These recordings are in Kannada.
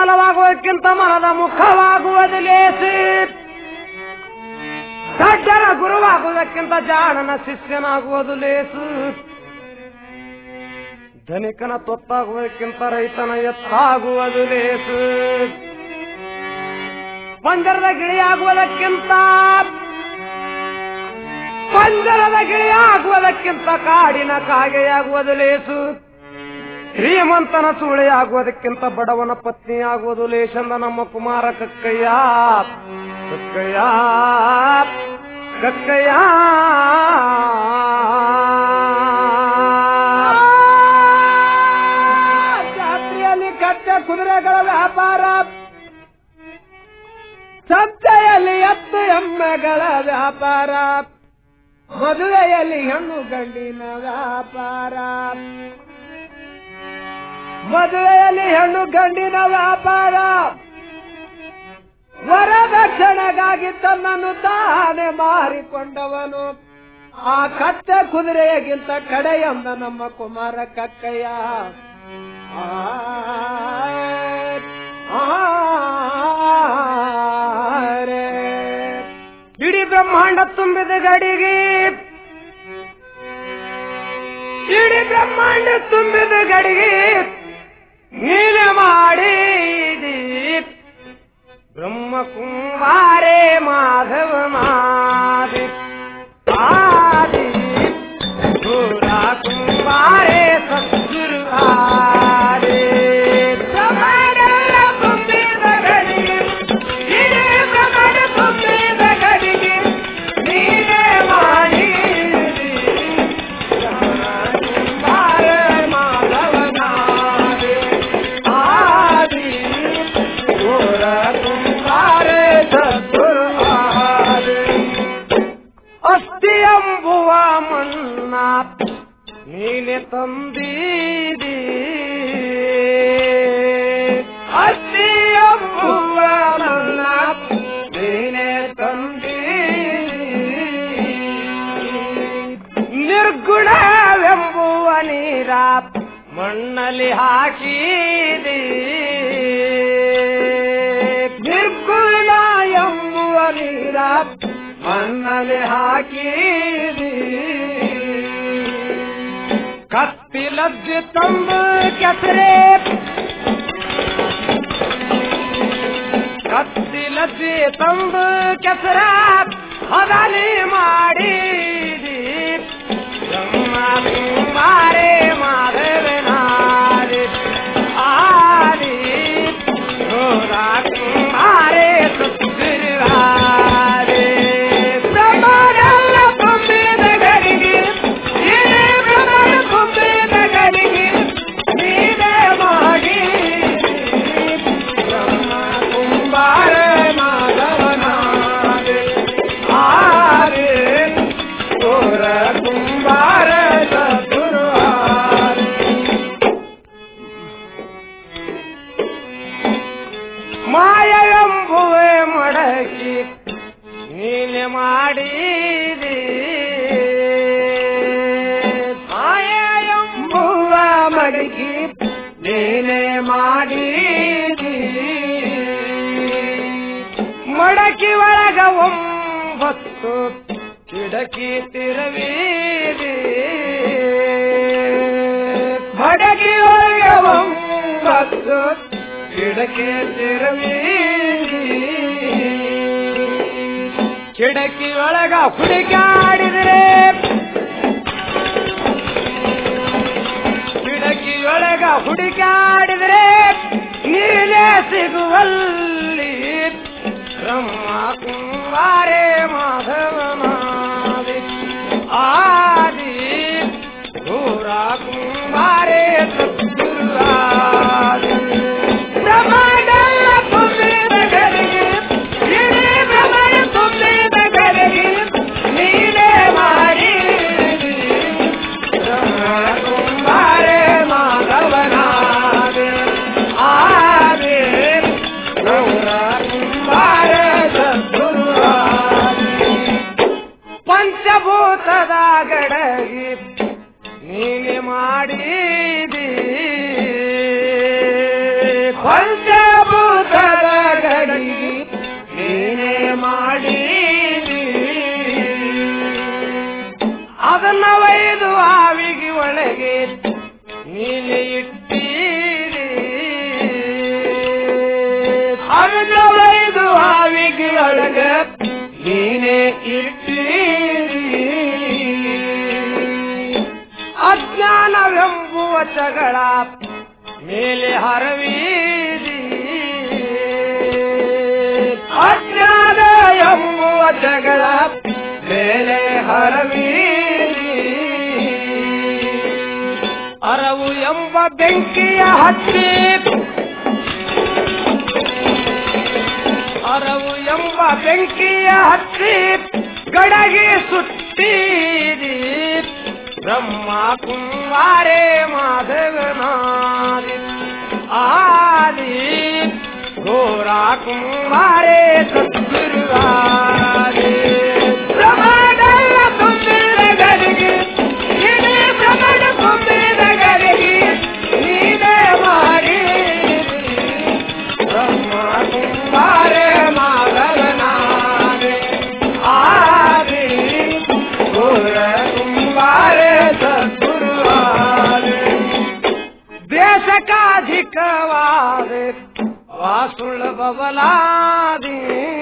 ಕಮಲವಾಗುವುದಕ್ಕಿಂತ ಮನದ ಮುಖವಾಗುವುದು ಲೇಸಿ. ದಡ್ಡರ ಗುರುವಾಗುವುದಕ್ಕಿಂತ ಜಾಣನ ಶಿಷ್ಯನಾಗುವುದು ಲೇಸು. ಧನಿಕನ ತೊತ್ತಾಗುವುದಕ್ಕಿಂತ ರೈತನ ಎತ್ತಾಗುವುದು ಲೇಸು. ಪಂಜರದ ಗಿಳಿಯಾಗುವುದಕ್ಕಿಂತ ಕಾಡಿನ ಕಾಗೆಯಾಗುವುದು ಲೇಸು. ಶ್ರೀಮಂತನ ಸೂಳೆಯಾಗುವುದಕ್ಕಿಂತ ಬಡವನ ಪತ್ನಿಯಾಗುವುದು ಲೇಸೆಂದ ನಮ್ಮ ಕುಮಾರ ಕಕ್ಕಯ್ಯ. ಕಕ್ಕಯ್ಯ ಕಕ್ಕಯ್ಯ ಜಾತ್ರೆಯಲ್ಲಿ ಕಚ್ಚೆ ಕುದುರೆಗಳ ವ್ಯಾಪಾರ, ಸಂತೆಯಲ್ಲಿ ಎತ್ತು ಎಮ್ಮೆಗಳ ವ್ಯಾಪಾರ, ಮದುವೆಯಲ್ಲಿ ಹೆಣ್ಣು ಗಂಡಿನ ವ್ಯಾಪಾರ, ಮದುವೆಯಲ್ಲಿ ಹೆಣ್ಣು ಗಂಡಿನ ವ್ಯಾಪಾರ. ವರದಕ್ಷಿಣೆಗಾಗಿ ತನ್ನನ್ನು ತಾನೇ ಮಾರಿಕೊಂಡವನು ಆ ಕಚ್ಚೆ ಕುದುರೆಗಿಂತ ಕಡೆಯಂದ ನಮ್ಮ ಕುಮಾರ ಕಕ್ಕಯ್ಯ. ಇಡೀ ಬ್ರಹ್ಮಾಂಡ ತುಂಬಿದ ಗಡಿಗೆ, ಇಡೀ ಬ್ರಹ್ಮಾಂಡ ತುಂಬಿದ ಗಡಿಗೆ ನೀನೆ ಮಾಡಿದಿ ಬ್ರಹ್ಮ ಕುಂಬಾರೇ ಮಾಧವ ಮಾದಿ ಆದಿ ಪೂರ ಕುಂಬಾರೇ ಸದ್ಗುರು ಆದಿ. ಎಂಬುವ ಮನ್ನ ನೀನೆ ತಂದೀದಿ, ಅಸ್ತಿ ಎಂಬುವ ಮನ್ನ ನೀನೆ ತಂದೀದಿ. ನಿರ್ಗುಣವೆಂಬುವ ನೀರ ಮಣ್ಣಲ್ಲಿ ಹಾಕಿದಿ, ನಿರ್ಗುಣ ಎಂಬುವ ನೀರ ಮಣ್ಣಲ್ಲಿ ಹಾಕಿದಿ. ಕತ್ತಿಲಜ್ಜಿ ತಂಬು ಕೆಸರೆ, ಕತ್ತಿಲಜ್ಜಿ ತಂಬು ಕೆಸರ ಹದಲಿ ಮಾಡಿದಿ ಬ್ರಹ್ಮ ಕುಮಾರೇ ಮಾಧವನಾದಿ ಆದಿ ಘೋರ ಕುಮಾರೇ ಸುತ್ತಿರುವಾದಿ. ಮಾಯವೆಂಬುವೆ ಮಡಕಿ ನೀನೆ ಮಾಡಿದಿ, ಮಾಯವೆಂಬುವ ಮಡಕಿ ನೀನೆ ಮಾಡಿದಿ. ಮಡಕಿ ಒಳಗ 9 ಕಿಡಕಿ ತಿರುವಿದಿ, ಮಡಕಿ ಒಳಗ 9 ಕಿಡಕಿ ತಿರುವಿದಿ. ಕಿಡಕಿ ಒಳಗ ಹುಡುಕಾಡಿದರೆ, ಕಿಡಕಿ ಒಳಗ ಹುಡುಕಾಡಿದರೆ ನೀನೇ ಸಿಗುವಲ್ಲಿ ಬ್ರಹ್ಮ ಕುಮಾರೇ ಮಾಧವನಾದಿ ಆದಿ ಘೋರ ಕುಮಾರೇ ಸದ್ಗುರು ಆದಿ. Guru ಒಳಗೆ ನೀನೆ ಇಟ್ಟೀರಿ ಅರ್ಧವೈದು ಹಾವಿಗೆ ಒಳಗ ನೀನೆ ಇಟ್ಟೀರಿ ಅಜ್ಞಾನವೆಂಬುವ ಜಗಳ ಮೇಲೆ ಹರವೀರಿ ಅಜ್ಞಾನ ಎಂಬುವ ಜಗಳ ಮೇಲೆ ಹರವೀರಿ ಅರವು ಎಂಬ ಬೆಂಕಿಯ ಹಚ್ಚಿ ಅರವು ಎಂಬ ಬೆಂಕಿಯ ಹಚ್ಚಿ ಗಡಗೆ ಸುತ್ತೀರಿ ಬ್ರಹ್ಮ ಕುಮಾರೇ ಮಾಧವನಾದಿ ಆದಿ ಘೋರ ಕುಮಾರೇ ಸದ್ಗುರುವಾದಿ ಪ್ರಮಾಣಲ್ಲ ತುಂಬಿದ ಗರಿಗೆ ಇಡೀ ಪ್ರಮಾಣ ತುಂಬಿದ ಗರಿಗೆ ನೀನೇ ಮಾಡಿ ಬ್ರಹ್ಮ ಕುಮಾರೇ ಮಾಧವನಾದಿ ಆದಿ ಘೋರ ಕುಮಾರೇ ಸದ್ಗುರುವಾದಿ ದೇಶಕಾಧಿಕವಾದ ವಾಸುಳ ಬಬಲಾದಿ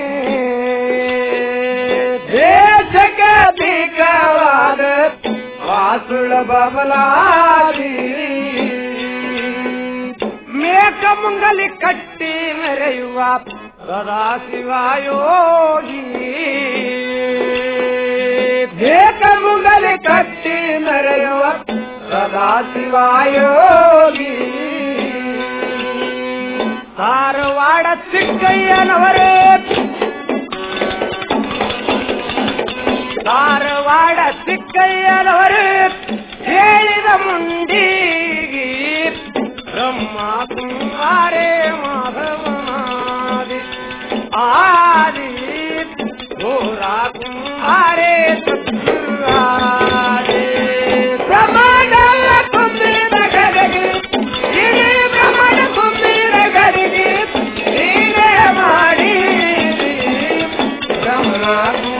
ದೇಶಕಾಧಿಕವಾದ ವಾಸುಳ ಬಬಲಾದಿ ಮೇಕಮಂಗಲಿ ಕಟ್ಟಿ ಮೆರೆಯುವ ಸದಾ ಶಿವಯೋಗಿ ಮೇಕಮಂಗಲಿ ಕಟ್ಟಿ ಮೆರೆಯುವ ಸದಾ ಶಿವಯೋಗಿ ಧಾರವಾಡ ಚಿಕ್ಕಯ್ಯನವರೇ ಧಾರವಾಡ ಚಿಕ್ಕಯ್ಯನವರೇ ಹೇಳಿದ ಮುಂಡಿಗಿ ಬ್ರಹ್ಮ ಕುಮಾರೇ ಮಾಧವನಾದಿ ಆದಿ ಘೋರ ಕುಮಾರೇ ಸದ್ಗುರುವಾದಿ ಬ್ರಹ್ಮಾಂಡ ತುಂಬಿದ ಗರಿಗೆ ಇಡೀ ಬ್ರಹ್ಮಾಂಡ ತುಂಬಿದ ಗರಿಗೆ ನೀನೇ ಮಾಡಿ ಬ್ರಹ್ಮ